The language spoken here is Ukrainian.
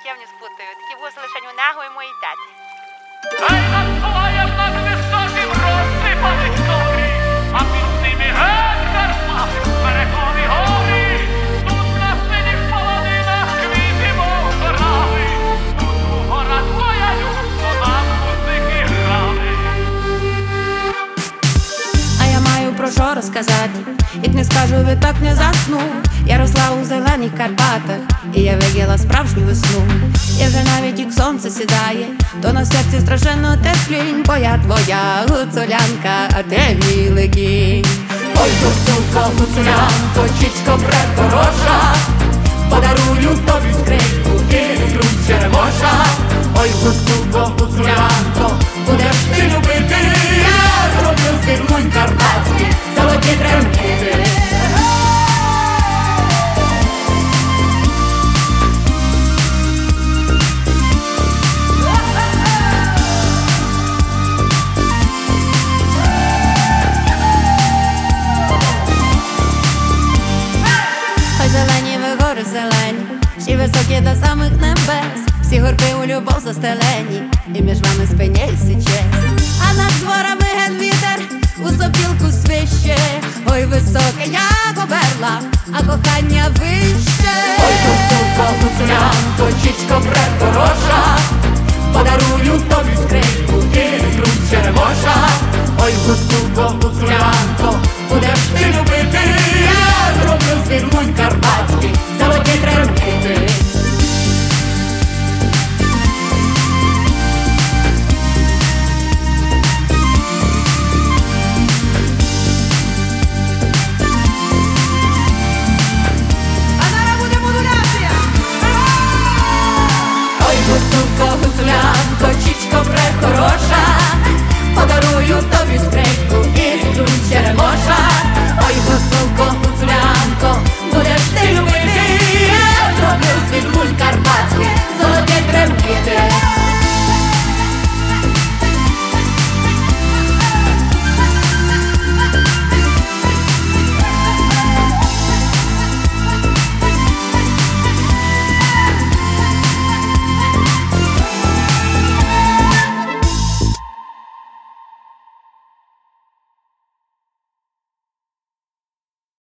не спутаю. Такі вуси лише у нього і моїй таті. Ей, над своєм над високим розсипались зорі, а під ними геть Карпати, Смерекові горі. Тут на синіх полонинах квіти мов грали, тут у гора твоя любство нам музики грали. А я маю про що розказати, як не скажу, ви так не засну. Я росла у зелених Карпатах, і я виділа справжню весну. І вже навіть як сонце сідає, то на серці страшенно теплінь, бо я твоя гуцулянка, а ти мій легінь. Ой, гуцулко, гуцулянко, чічко предорожа, подарую тобі скриньку і ключ черемоша. Ой, гуцулко, гуцулянко, будеш ти любити, я зроблю з вірмунь карпатські золоті трембіти. Зелені ви гори зелені, ще високі до самих небес, всі горби у любов застелені, і між вами спиняється честь. А над дворами ген вітер у сопілку свище. Ой, високе, як оберла, а кохання вище. Ой, гуцулко, гуцулянко, чічко предорожа, подарую тобі скриньку і ключ черемоша. Ой, гуцулко, гуцулянко,